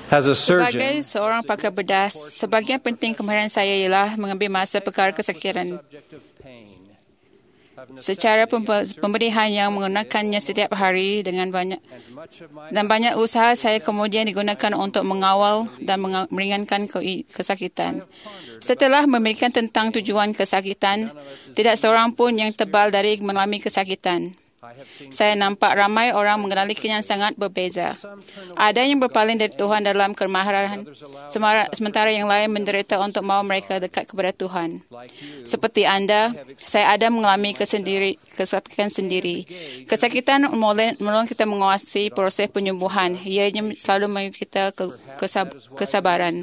As a Sebagai surgeon, seorang pakar bedah, sebahagian penting kemahiran saya ialah mengambil masa perkara kesakitan. Secara pemberian yang menggunakannya setiap hari dengan banyak usaha saya kemudian digunakan untuk mengawal dan meringankan kesakitan. Setelah memikirkan tentang tujuan kesakitan, tidak seorang pun yang tebal dari mengalami kesakitan. Saya nampak ramai orang mengenalinya yang sangat berbeza. Ada yang berpaling dari Tuhan dalam kemahiran, sementara yang lain menderita untuk mahu mereka dekat kepada Tuhan. Seperti anda, saya ada mengalami kesakitan sendiri. Kesakitan menolong kita menguasai proses penyembuhan. Ianya selalu memberi kita kesabaran.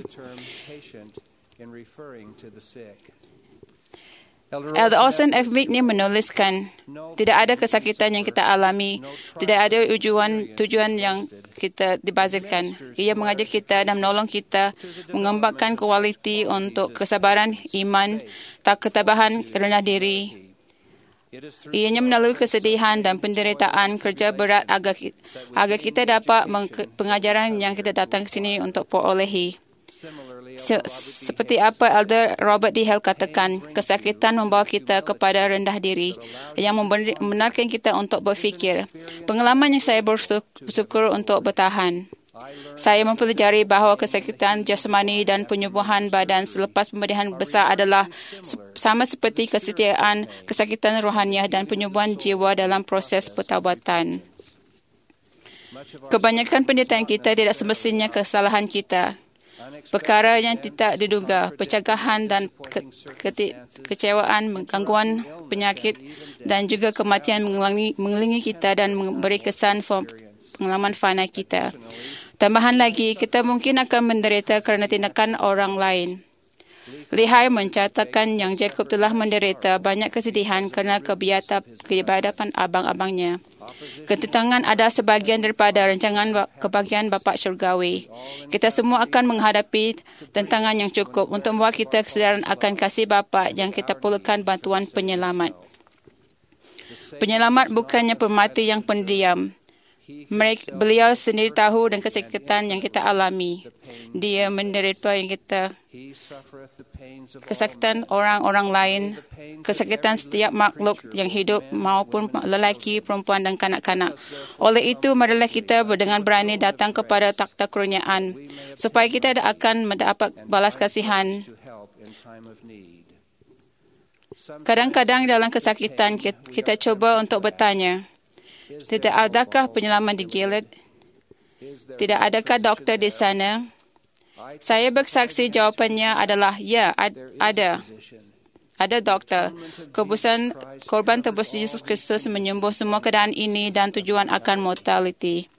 Elder Olsen F. McNeil menuliskan, tidak ada kesakitan yang kita alami, tidak ada tujuan yang kita dibazirkan. Ia mengajar kita dan menolong kita mengembangkan kualiti untuk kesabaran, iman, ketabahan, rendah diri. Ianya melalui kesedihan dan penderitaan kerja berat agar kita dapat pengajaran yang kita datang ke sini untuk perolehi. Seperti apa Elder Robert D. Hale katakan, kesakitan membawa kita kepada rendah diri yang membenarkan kita untuk berfikir. Pengalaman yang saya bersyukur untuk bertahan. Saya mempelajari bahawa kesakitan jasmani dan penyembuhan badan selepas pemberian besar adalah sama seperti kesetiaan, kesakitan rohaniah dan penyembuhan jiwa dalam proses pertaubatan. Kebanyakan penderitaan kita tidak semestinya kesalahan kita. Perkara yang tidak diduga, pencegahan dan kecewaan, gangguan penyakit dan juga kematian mengelilingi kita dan memberi kesan pengalaman fana kita. Tambahan lagi, kita mungkin akan menderita kerana tindakan orang lain. Lihai mencatatkan yang Jacob telah menderita banyak kesedihan kerana kebiadaban abang-abangnya. Ketentangan ada sebahagian daripada rancangan kebahagiaan Bapa Syurgawi. Kita semua akan menghadapi tentangan yang cukup untuk membawa kita kesedaran akan kasih Bapa yang kita perlukan bantuan penyelamat. Penyelamat bukannya pemati yang pendiam. Beliau sendiri tahu dan kesakitan yang kita alami. Dia menderita yang kita kesakitan orang-orang lain, kesakitan setiap makhluk yang hidup maupun lelaki, perempuan dan kanak-kanak. Oleh itu, marilah kita dengan berani datang kepada takhta kurniaan supaya kita akan mendapat balas kasihan. Kadang-kadang dalam kesakitan kita cuba untuk bertanya, tidak adakah penyelamat di Gilead? Tidak adakah doktor di sana? Saya bersaksi jawapannya adalah ya, ada. Ada doktor. Korban tebus Yesus Kristus menyembuh semua keadaan ini dan tujuan akan mortality.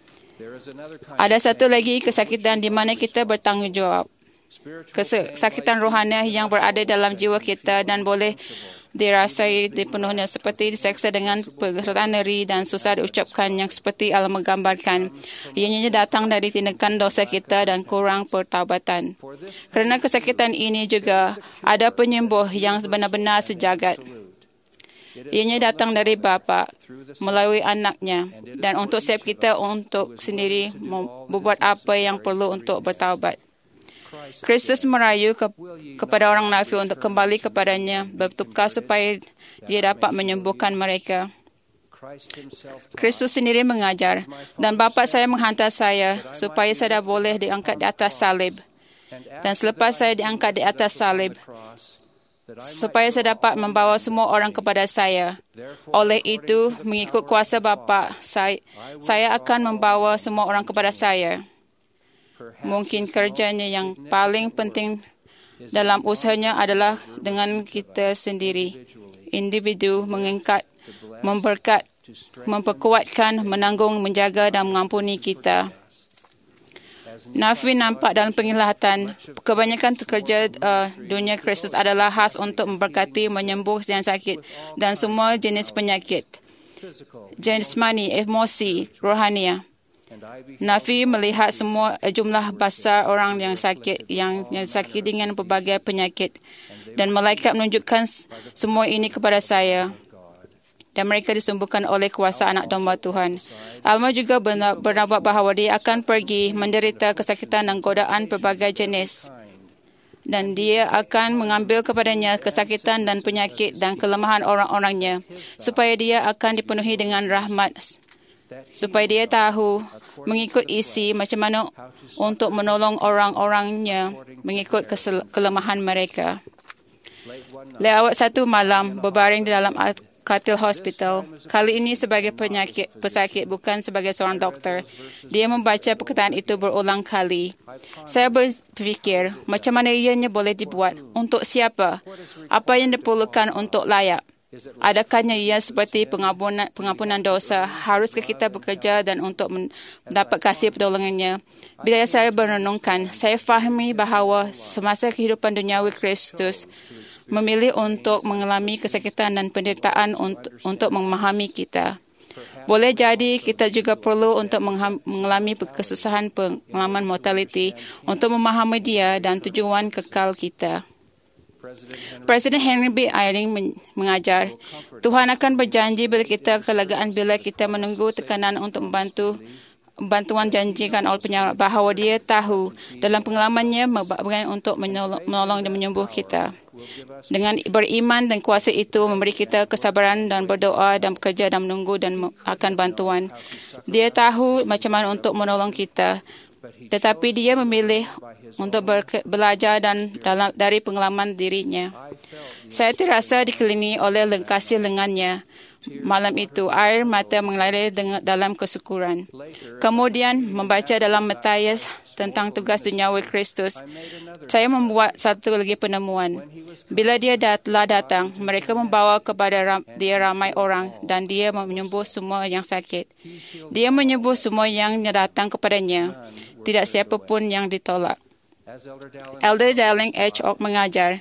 Ada satu lagi kesakitan di mana kita bertanggungjawab. Kesakitan rohani yang berada dalam jiwa kita dan boleh dirasai dipenuhnya seperti diseksa dengan perasaan nyeri dan susah diucapkan yang seperti Allah menggambarkan. Ianya datang dari tindakan dosa kita dan kurang pertaubatan. Kerana kesakitan ini juga ada penyembuh yang benar-benar sejagat. Ianya datang dari Bapa melalui anaknya dan untuk setiap kita untuk sendiri membuat apa yang perlu untuk bertaubat. Kristus merayu kepada orang nafi untuk kembali kepadanya, bertukar supaya dia dapat menyembuhkan mereka. Kristus sendiri mengajar, dan Bapa saya menghantar saya supaya saya boleh diangkat di atas salib. Dan selepas saya diangkat di atas salib, supaya saya dapat membawa semua orang kepada saya. Oleh itu, mengikut kuasa Bapa, saya akan membawa semua orang kepada saya. Mungkin kerjanya yang paling penting dalam usahanya adalah dengan kita sendiri. Individu mengangkat, memberkat, memperkuatkan, menanggung, menjaga dan mengampuni kita. Nafi nampak dalam penglihatan, kebanyakan kerja dunia Kristus adalah khas untuk memberkati, menyembuh yang sakit dan semua jenis penyakit. Jasmani, emosi, rohania. Nafi melihat semua jumlah besar orang yang sakit dengan berbagai penyakit dan malaikat menunjukkan semua ini kepada saya. dan mereka disembuhkan oleh kuasa anak domba Tuhan. Alma juga bernabuat bahawa dia akan pergi menderita kesakitan dan godaan pelbagai jenis. Dan dia akan mengambil kepadanya kesakitan dan penyakit dan kelemahan orang-orangnya, supaya dia akan dipenuhi dengan rahmat, supaya dia tahu mengikut isi macam mana untuk menolong orang-orangnya mengikut kelemahan mereka. Lewat satu malam, berbaring di dalam katil hospital. Kali ini sebagai pesakit, bukan sebagai seorang doktor. Dia membaca perkataan itu berulang kali. Saya berfikir, macam mana ianya boleh dibuat? Untuk siapa? Apa yang diperlukan untuk layak? Adakahnya ia seperti pengampunan dosa? Haruskah kita bekerja dan untuk mendapat kasih pertolongannya? Bila saya merenungkan, saya fahami bahawa semasa kehidupan duniawi Kristus memilih untuk mengalami kesakitan dan penderitaan untuk memahami kita. Boleh jadi kita juga perlu untuk mengalami kesusahan pengalaman mortality untuk memahami dia dan tujuan kekal kita. Presiden Henry B. Eyring mengajar, Tuhan akan berjanji bagi kita kelegaan bila kita menunggu tekanan untuk bantuan janjikan oleh penyelamat, bahawa dia tahu dalam pengalamannya bagaimana untuk menolong dan menyembuh kita. Dengan beriman dan kuasa itu memberi kita kesabaran dan berdoa dan bekerja dan menunggu dan akan bantuan. Dia tahu macam mana untuk menolong kita, tetapi dia memilih untuk belajar dari pengalaman dirinya. Saya terasa dikelilingi oleh kasih lengannya. Malam itu, air mata mengalir dalam kesyukuran. Kemudian, membaca dalam Matius tentang tugas duniawi Kristus, saya membuat satu lagi penemuan. Bila dia telah datang, mereka membawa kepada dia ramai orang dan dia menyembuh semua yang sakit. Dia menyembuh semua yang datang kepadanya. Tidak siapa pun yang ditolak. Elder Darling H. Oak mengajar,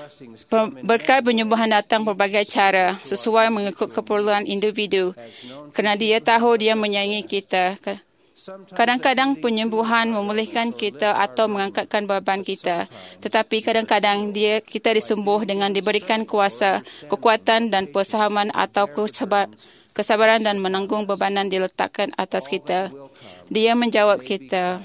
berkat penyembuhan datang berbagai cara sesuai mengikut keperluan individu, kerana dia tahu dia menyayangi kita. Kadang-kadang penyembuhan memulihkan kita atau mengangkatkan beban kita, tetapi kadang-kadang kita disembuh dengan diberikan kuasa, kekuatan dan persahaman atau kesabaran dan menanggung bebanan diletakkan atas kita. Dia menjawab kita.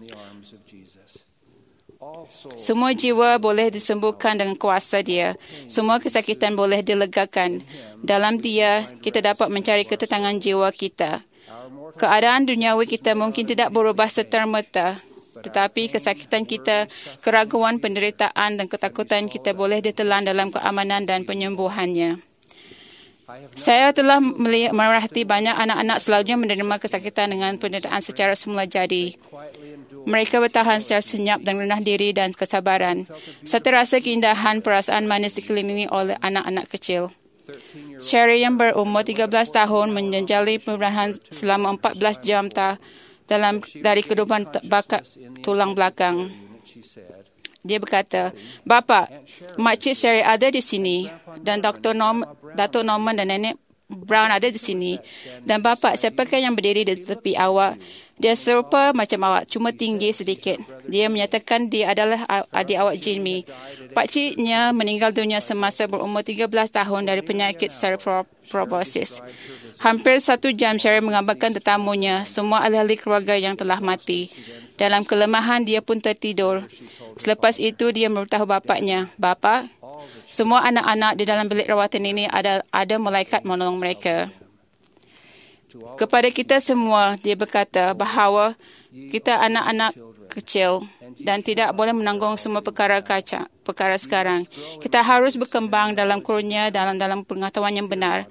Semua jiwa boleh disembuhkan dengan kuasa dia. Semua kesakitan boleh dilegakan. Dalam dia, kita dapat mencari ketenangan jiwa kita. Keadaan duniawi kita mungkin tidak berubah serta-merta, tetapi kesakitan kita, keraguan, penderitaan dan ketakutan kita boleh ditelan dalam keamanan dan penyembuhannya. Saya telah merhati banyak anak-anak selalunya menerima kesakitan dengan penderitaan secara semula jadi. Mereka bertahan secara senyap dan rendah diri dan kesabaran. Saya terasa keindahan perasaan manis dikelilingi oleh anak-anak kecil. Sherry yang berumur 13 tahun menjejali pembenahan selama 14 jam dari kehidupan bakat tulang belakang. Dia berkata, Bapa, Makcik Sherry ada di sini dan Datuk Norman dan Nenek Brown ada di sini. Dan Bapa, siapakah yang berdiri di tepi awak? Dia serupa macam awak, cuma tinggi sedikit. Dia menyatakan dia adalah adik awak Jimmy. Pakciknya meninggal dunia semasa berumur 13 tahun dari penyakit cerebrosis. Hampir 1 jam Sherry mengambarkan tetamunya, semua ahli-ahli keluarga yang telah mati. Dalam kelemahan, dia pun tertidur. Selepas itu, dia memberitahu bapaknya, Bapa, semua anak-anak di dalam bilik rawatan ini ada malaikat menolong mereka. Kepada kita semua, dia berkata bahawa kita anak-anak kecil dan tidak boleh menanggung semua perkara sekarang. Kita harus berkembang dalam kurnia dalam pengetahuan yang benar.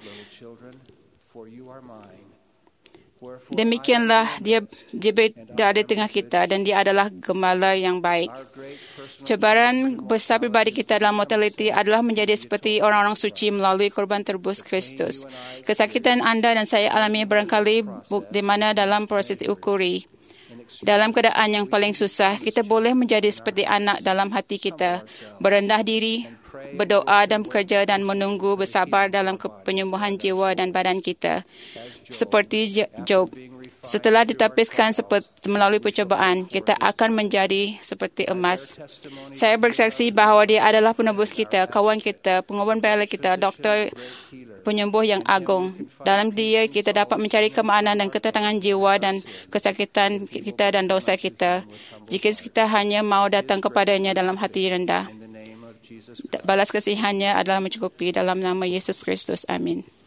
Demikianlah dia berada di tengah kita dan dia adalah gembala yang baik. Cabaran besar pribadi kita dalam mortality adalah menjadi seperti orang-orang suci melalui korban tebus Kristus. Kesakitan anda dan saya alami barangkali di mana dalam proses diukuri. Dalam keadaan yang paling susah, kita boleh menjadi seperti anak dalam hati kita, berendah diri, berdoa dan bekerja dan menunggu bersabar dalam penyembuhan jiwa dan badan kita. Seperti Job, Setelah ditapiskan melalui percubaan, kita akan menjadi seperti emas. Saya bersaksi bahawa dia adalah penebus kita, kawan kita, pengubah bela kita, doktor penyembuh yang agung. Dalam dia, kita dapat mencari kemaknaan dan ketenangan jiwa dan kesakitan kita dan dosa kita. Jika kita hanya mau datang kepadanya dalam hati rendah. Balas kasihannya adalah mencukupi dalam nama Yesus Kristus. Amin.